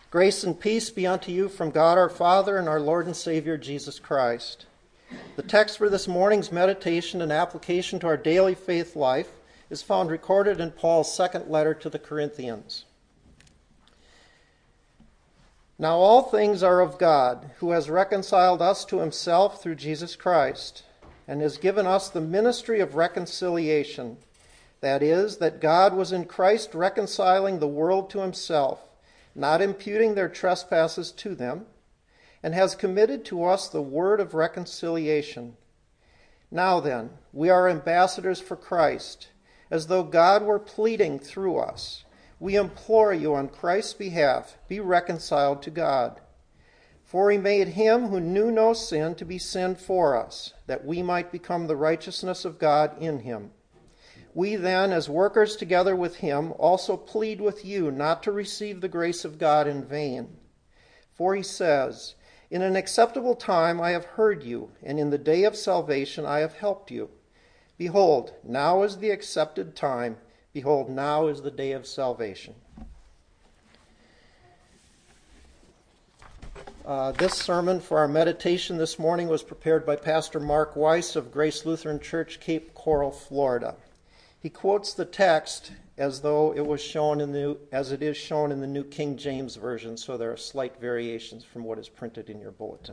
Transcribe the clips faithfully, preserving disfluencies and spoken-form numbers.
Grace and peace be unto you from God our Father and our Lord and Savior Jesus Christ. The text for this morning's meditation and application to our daily faith life is found recorded in Paul's second letter to the Corinthians. Now all things are of God, who has reconciled us to himself through Jesus Christ, and has given us the ministry of reconciliation. That is, that God was in Christ reconciling the world to himself, not imputing their trespasses to them, and has committed to us the word of reconciliation. Now then, we are ambassadors for Christ, as though God were pleading through us. We implore you on Christ's behalf, be reconciled to God. For he made him who knew no sin to be sin for us, that we might become the righteousness of God in him. We then, as workers together with him, also plead with you not to receive the grace of God in vain. For he says, in an acceptable time I have heard you, and in the day of salvation I have helped you. Behold, now is the accepted time. Behold, now is the day of salvation. Uh, this sermon for our meditation this morning was prepared by Pastor Mark Weiss of Grace Lutheran Church, Cape Coral, Florida. He quotes the text as though it was shown in the as it is shown in the New King James Version, so there are slight variations from what is printed in your bulletin.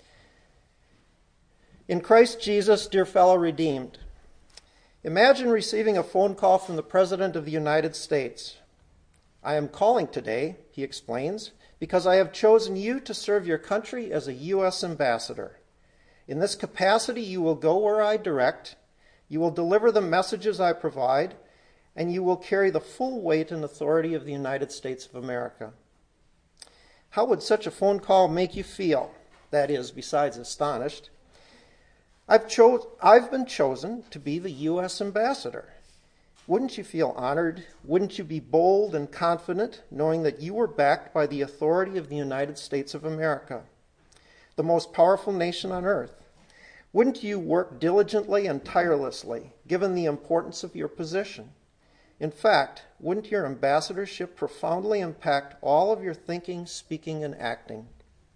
In Christ Jesus, dear fellow redeemed, imagine receiving a phone call from the President of the United States. I am calling today, he explains, because I have chosen you to serve your country as a U S ambassador. In this capacity, you will go where I direct. You will deliver the messages I provide, and you will carry the full weight and authority of the United States of America. How would such a phone call make you feel? That is, besides astonished. I've, cho- I've been chosen to be the U S ambassador. Wouldn't you feel honored? Wouldn't you be bold and confident, knowing that you were backed by the authority of the United States of America, the most powerful nation on earth? Wouldn't you work diligently and tirelessly, given the importance of your position? In fact, wouldn't your ambassadorship profoundly impact all of your thinking, speaking, and acting?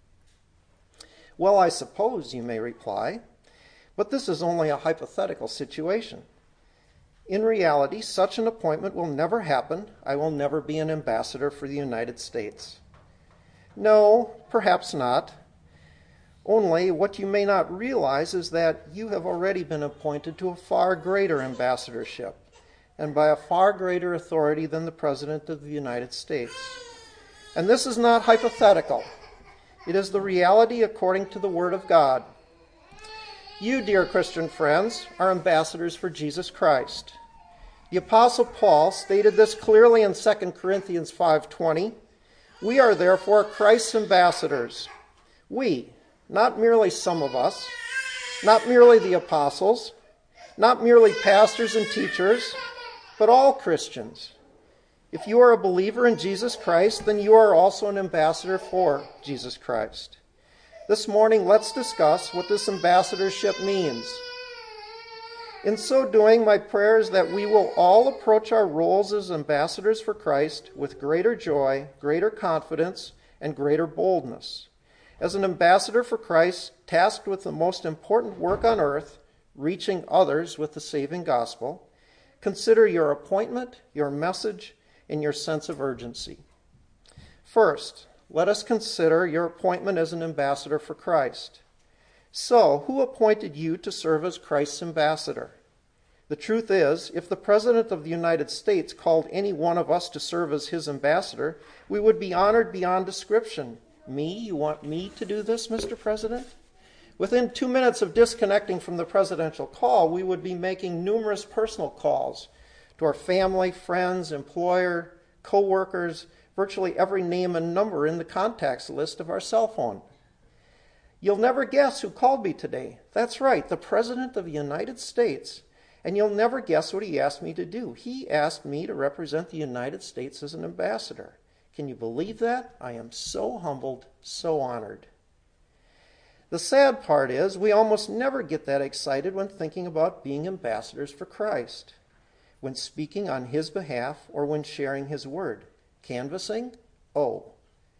Well, I suppose, you may reply, but this is only a hypothetical situation. In reality, such an appointment will never happen. I will never be an ambassador for the United States. No, perhaps not. Only what you may not realize is that you have already been appointed to a far greater ambassadorship, and by a far greater authority than the President of the United States. And this is not hypothetical. It is the reality according to the Word of God. You, dear Christian friends, are ambassadors for Jesus Christ. The Apostle Paul stated this clearly in Second Corinthians five twenty. We are therefore Christ's ambassadors. We, not merely some of us, not merely the apostles, not merely pastors and teachers, but all Christians. If you are a believer in Jesus Christ, then you are also an ambassador for Jesus Christ. This morning, let's discuss what this ambassadorship means. In so doing, my prayer is that we will all approach our roles as ambassadors for Christ with greater joy, greater confidence, and greater boldness. As an ambassador for Christ, tasked with the most important work on earth, reaching others with the saving gospel, consider your appointment, your message, and your sense of urgency. First, let us consider your appointment as an ambassador for Christ. So, who appointed you to serve as Christ's ambassador? The truth is, if the President of the United States called any one of us to serve as his ambassador, we would be honored beyond description. Me? You want me to do this, Mister President? Within two minutes of disconnecting from the presidential call, we would be making numerous personal calls to our family, friends, employer, co-workers, virtually every name and number in the contacts list of our cell phone. You'll never guess who called me today. That's right, the President of the United States. And you'll never guess what he asked me to do. He asked me to represent the United States as an ambassador. Can you believe that? I am so humbled, so honored. The sad part is we almost never get that excited when thinking about being ambassadors for Christ, when speaking on his behalf or when sharing his word. Canvassing? Oh.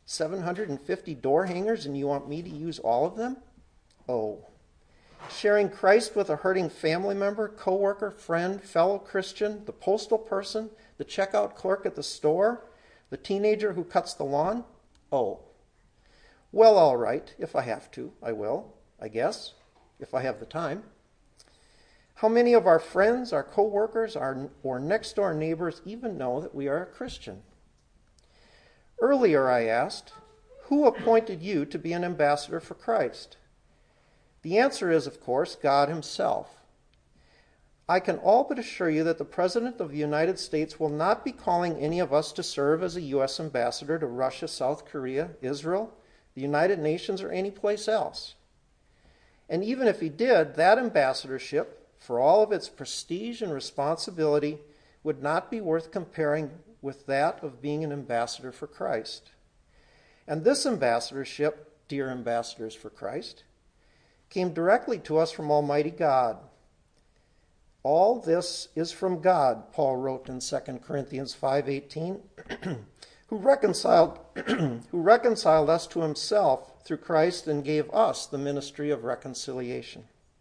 seven hundred fifty door hangers and you want me to use all of them? Oh. Sharing Christ with a hurting family member, coworker, friend, fellow Christian, the postal person, the checkout clerk at the store, the teenager who cuts the lawn? Oh. Well, all right, if I have to, I will, I guess, if I have the time. How many of our friends, our coworkers, our or next door neighbors even know that we are a Christian? Earlier I asked, who appointed you to be an ambassador for Christ? The answer is, of course, God himself. I can all but assure you that the President of the United States will not be calling any of us to serve as a U S ambassador to Russia, South Korea, Israel, the United Nations, or any place else. And even if he did, that ambassadorship, for all of its prestige and responsibility, would not be worth comparing with that of being an ambassador for Christ. And this ambassadorship, dear ambassadors for Christ, came directly to us from Almighty God. All this is from God, Paul wrote in Second Corinthians five eighteen, who reconciled who reconciled us to himself through Christ and gave us the ministry of reconciliation.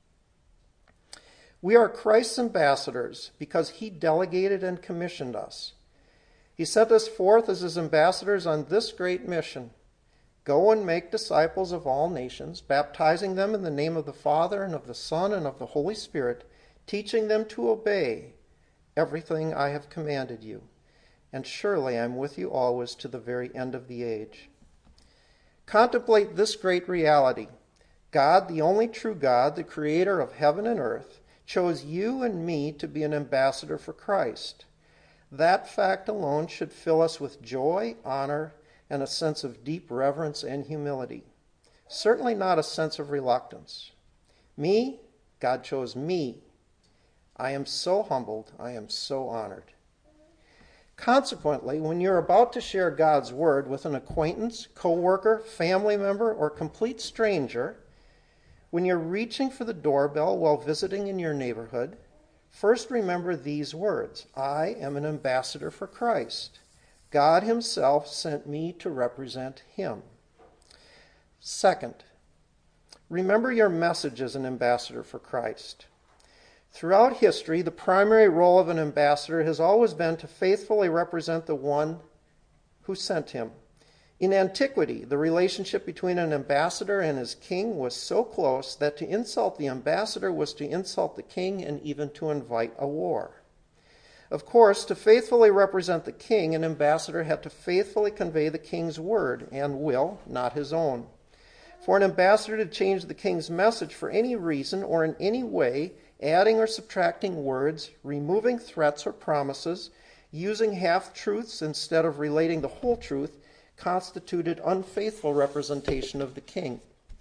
We are Christ's ambassadors because he delegated and commissioned us. He sent us forth as his ambassadors on this great mission. Go and make disciples of all nations, baptizing them in the name of the Father and of the Son and of the Holy Spirit, teaching them to obey everything I have commanded you. And surely I am with you always to the very end of the age. Contemplate this great reality. God, the only true God, the creator of heaven and earth, chose you and me to be an ambassador for Christ. That fact alone should fill us with joy, honor, and a sense of deep reverence and humility. Certainly not a sense of reluctance. Me, God chose me. I am so humbled, I am so honored. Consequently, when you're about to share God's word with an acquaintance, co-worker, family member, or complete stranger, when you're reaching for the doorbell while visiting in your neighborhood, first remember these words: I am an ambassador for Christ. God himself sent me to represent him. Second, remember your message as an ambassador for Christ. Throughout history, the primary role of an ambassador has always been to faithfully represent the one who sent him. In antiquity, the relationship between an ambassador and his king was so close that to insult the ambassador was to insult the king and even to invite a war. Of course, to faithfully represent the king, an ambassador had to faithfully convey the king's word and will, not his own. For an ambassador to change the king's message for any reason or in any way, adding or subtracting words, removing threats or promises, using half-truths instead of relating the whole truth, constituted unfaithful representation of the king.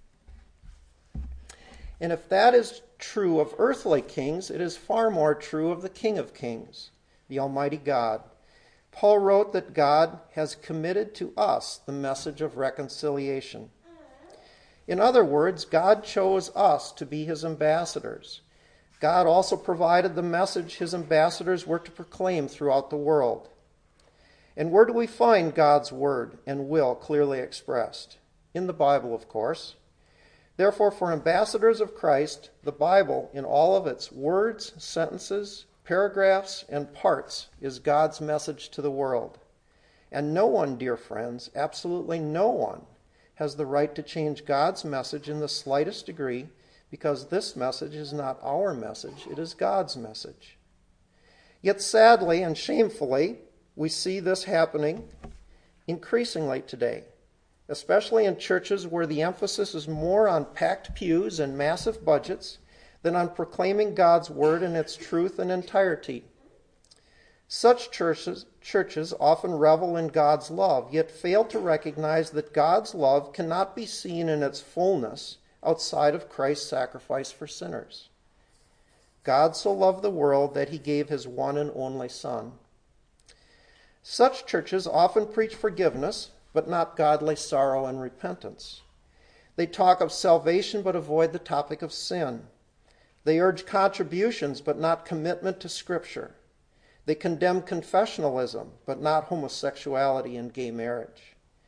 And if that is true of earthly kings, it is far more true of the King of Kings, the Almighty God. Paul wrote that God has committed to us the message of reconciliation. In other words, God chose us to be his ambassadors. God also provided the message his ambassadors were to proclaim throughout the world. And where do we find God's word and will clearly expressed? In the Bible, of course. Therefore, for ambassadors of Christ, the Bible, in all of its words, sentences, paragraphs, and parts, is God's message to the world. And no one, dear friends, absolutely no one, has the right to change God's message in the slightest degree, because this message is not our message, it is God's message. Yet sadly and shamefully, we see this happening increasingly today, especially in churches where the emphasis is more on packed pews and massive budgets than on proclaiming God's word in its truth and entirety. Such churches, churches often revel in God's love, yet fail to recognize that God's love cannot be seen in its fullness outside of Christ's sacrifice for sinners. God so loved the world that he gave his one and only Son. Such churches often preach forgiveness, but not godly sorrow and repentance. They talk of salvation, but avoid the topic of sin. They urge contributions, but not commitment to Scripture. They condemn confessionalism, but not homosexuality and gay marriage.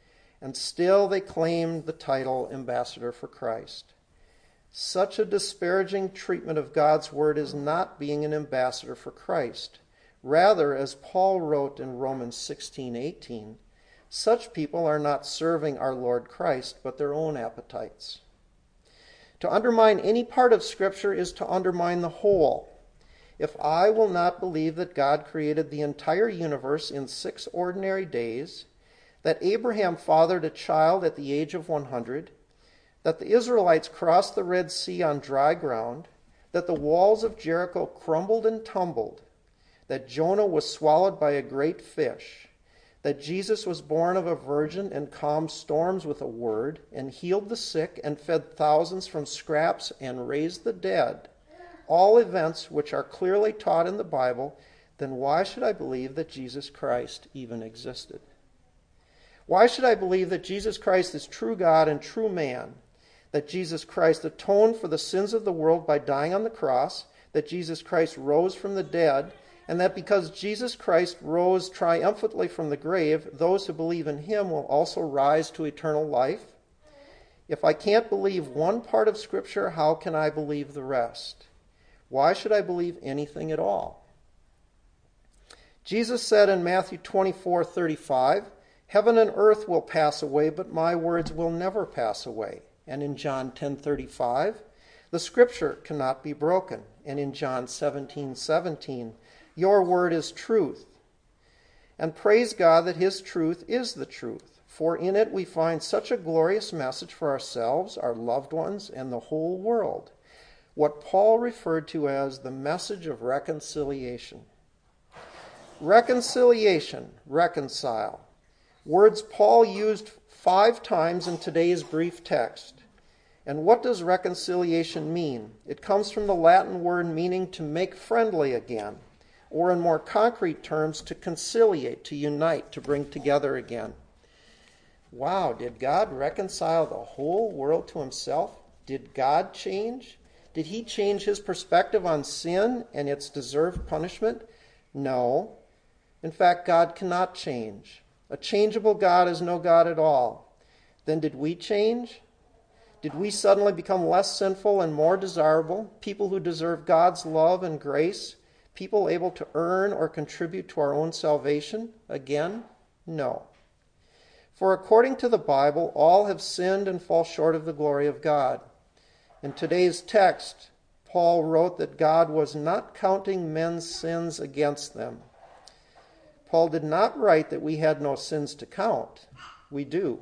and still they claimed the title ambassador for Christ. Such a disparaging treatment of God's word is not being an ambassador for Christ. Rather, as Paul wrote in Romans sixteen eighteen, such people are not serving our Lord Christ, but their own appetites. To undermine any part of Scripture is to undermine the whole. If I will not believe that God created the entire universe in six ordinary days, that Abraham fathered a child at the age of one hundred, that the Israelites crossed the Red Sea on dry ground, that the walls of Jericho crumbled and tumbled, that Jonah was swallowed by a great fish, that Jesus was born of a virgin and calmed storms with a word, and healed the sick and fed thousands from scraps and raised the dead, all events which are clearly taught in the Bible, then why should I believe that Jesus Christ even existed? Why should I believe that Jesus Christ is true God and true man, that Jesus Christ atoned for the sins of the world by dying on the cross, that Jesus Christ rose from the dead, and that because Jesus Christ rose triumphantly from the grave, those who believe in him will also rise to eternal life? If I can't believe one part of Scripture, how can I believe the rest? Why should I believe anything at all? Jesus said in Matthew twenty-four thirty-five, "Heaven and earth will pass away, but my words will never pass away." And in John ten thirty-five, "The Scripture cannot be broken." And in John seventeen seventeen, "Your word is truth." And praise God that his truth is the truth, for in it we find such a glorious message for ourselves, our loved ones, and the whole world. What Paul referred to as the message of reconciliation. Reconciliation, reconcile. Words Paul used five times in today's brief text. And what does reconciliation mean? It comes from the Latin word meaning to make friendly again, or in more concrete terms, to conciliate, to unite, to bring together again. Wow, did God reconcile the whole world to himself? Did God change? Did he change his perspective on sin and its deserved punishment? No. In fact, God cannot change. A changeable God is no God at all. Then did we change? Did we suddenly become less sinful and more desirable, people who deserve God's love and grace, people able to earn or contribute to our own salvation? Again, no. For according to the Bible, all have sinned and fall short of the glory of God. In today's text, Paul wrote that God was not counting men's sins against them. Paul did not write that we had no sins to count. We do.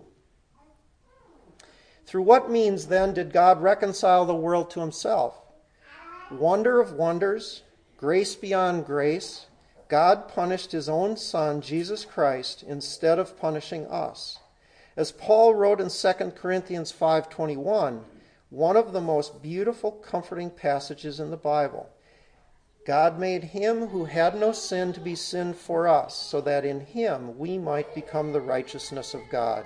Through what means, then, did God reconcile the world to himself? Wonder of wonders, grace beyond grace, God punished his own Son, Jesus Christ, instead of punishing us. As Paul wrote in Second Corinthians five twenty-one, one of the most beautiful, comforting passages in the Bible. God made him who had no sin to be sin for us, so that in him we might become the righteousness of God.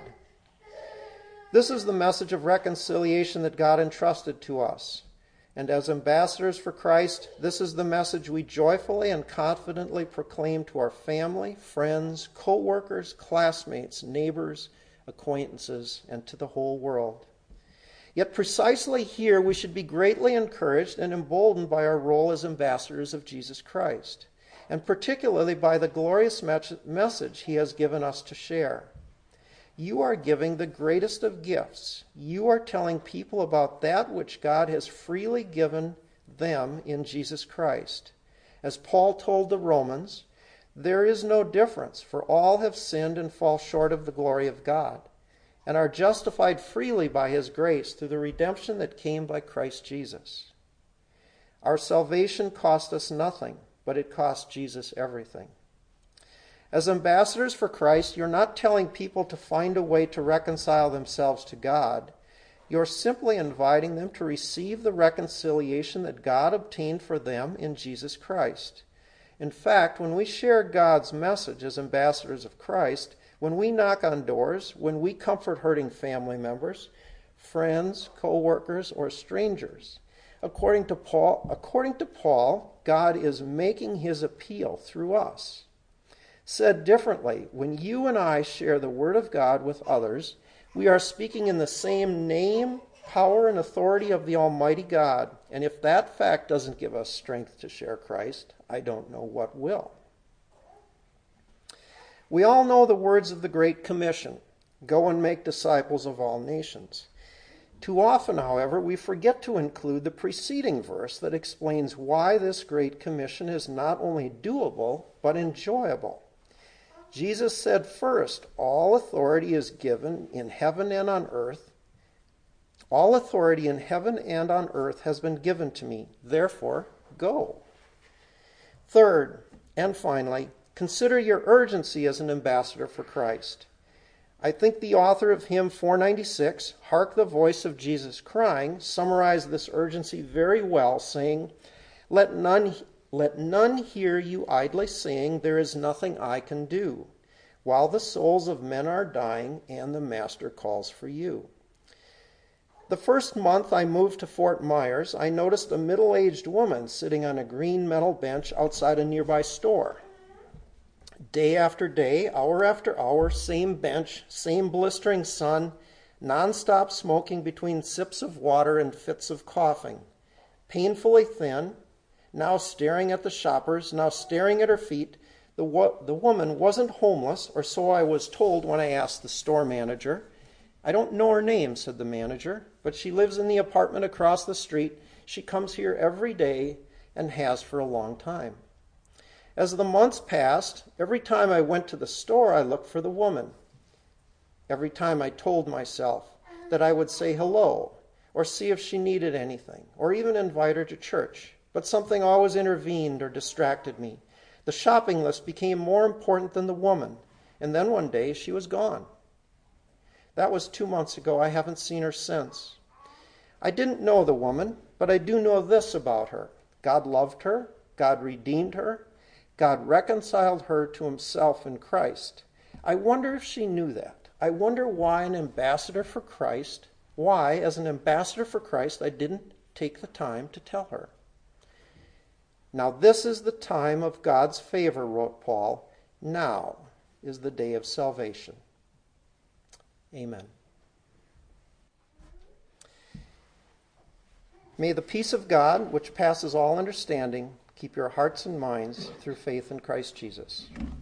This is the message of reconciliation that God entrusted to us. And as ambassadors for Christ, this is the message we joyfully and confidently proclaim to our family, friends, co-workers, classmates, neighbors, acquaintances, and to the whole world. Yet precisely here we should be greatly encouraged and emboldened by our role as ambassadors of Jesus Christ, and particularly by the glorious message he has given us to share. You are giving the greatest of gifts. You are telling people about that which God has freely given them in Jesus Christ. As Paul told the Romans, there is no difference, for all have sinned and fall short of the glory of God, and are justified freely by his grace through the redemption that came by Christ Jesus. Our salvation cost us nothing, but it cost Jesus everything. As ambassadors for Christ, you're not telling people to find a way to reconcile themselves to God. You're simply inviting them to receive the reconciliation that God obtained for them in Jesus Christ. In fact, when we share God's message as ambassadors of Christ, when we knock on doors, when we comfort hurting family members, friends, co-workers, or strangers, according to Paul, according to Paul, God is making his appeal through us. Said differently, when you and I share the Word of God with others, we are speaking in the same name, power, and authority of the Almighty God. And if that fact doesn't give us strength to share Christ, I don't know what will. We all know the words of the Great Commission, go and make disciples of all nations. Too often, however, we forget to include the preceding verse that explains why this Great Commission is not only doable, but enjoyable. Jesus said first, all authority is given in heaven and on earth. All authority in heaven and on earth has been given to me. Therefore, go. Third, and finally, consider your urgency as an ambassador for Christ. I think the author of hymn four ninety-six, Hark the Voice of Jesus Crying, summarized this urgency very well, saying, Let none, let none hear you idly saying, there is nothing I can do, while the souls of men are dying and the Master calls for you. The first month I moved to Fort Myers, I noticed a middle-aged woman sitting on a green metal bench outside a nearby store. Day after day, hour after hour, same bench, same blistering sun, non-stop smoking between sips of water and fits of coughing. Painfully thin, now staring at the shoppers, now staring at her feet. The, wo- the woman wasn't homeless, or so I was told when I asked the store manager. I don't know her name, said the manager, but she lives in the apartment across the street. She comes here every day and has for a long time. As the months passed, every time I went to the store, I looked for the woman. Every time I told myself that I would say hello, or see if she needed anything, or even invite her to church. But something always intervened or distracted me. The shopping list became more important than the woman, and then one day she was gone. That was two months ago. I haven't seen her since. I didn't know the woman, but I do know this about her. God loved her. God redeemed her. God reconciled her to himself in Christ. I wonder if she knew that. I wonder why an ambassador for Christ, why, as an ambassador for Christ, I didn't take the time to tell her. Now this is the time of God's favor, wrote Paul. Now is the day of salvation. Amen. May the peace of God, which passes all understanding, keep your hearts and minds through faith in Christ Jesus.